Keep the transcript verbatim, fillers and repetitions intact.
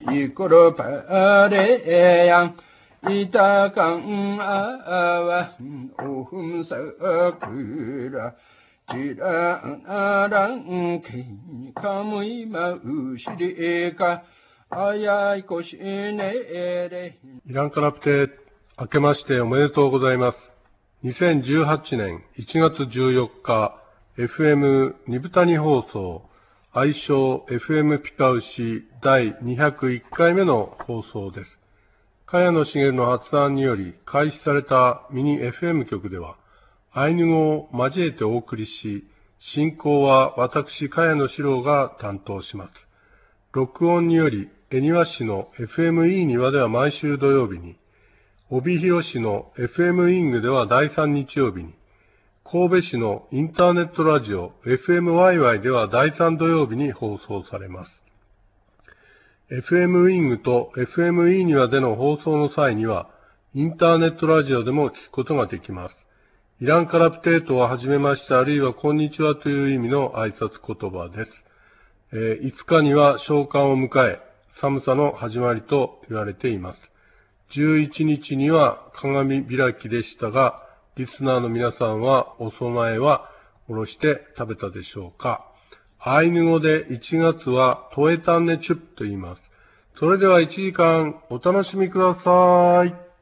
이끌어 바래양 이따강 아와 오흠석그라 지라랑 기카무이 마우시리가 아야이 고시네레 イランカラプテ、明けましておめでとうございます。にせんじゅうはちねんいちがつじゅうよっか、エフエム 二部谷放送、愛称 エフエム ピカウシだいにひゃくいっかいめの放送です。茅野茂の発案により開始されたミニ エフエム 局では、アイヌ語を交えてお送りし、進行は私、茅野史郎が担当します。録音により、恵庭市の エフエムイー 庭では毎週土曜日に、帯広市の エフエム イングではだいさん日曜日に、神戸市のインターネットラジオ エフエムワイワイ ではだいさん土曜日に放送されます。エフエム ウィングと エフエムイー 庭での放送の際には、インターネットラジオでも聞くことができます。イランカラプテートははじめましてあるいはこんにちはという意味の挨拶言葉です。えー、いつかには小寒を迎え、寒さの始まりと言われています。じゅういちにちには鏡開きでしたが、リスナーの皆さんはお供えはおろして食べたでしょうか。アイヌ語でいちがつはトエタンネチュップと言います。それではいちじかんお楽しみください。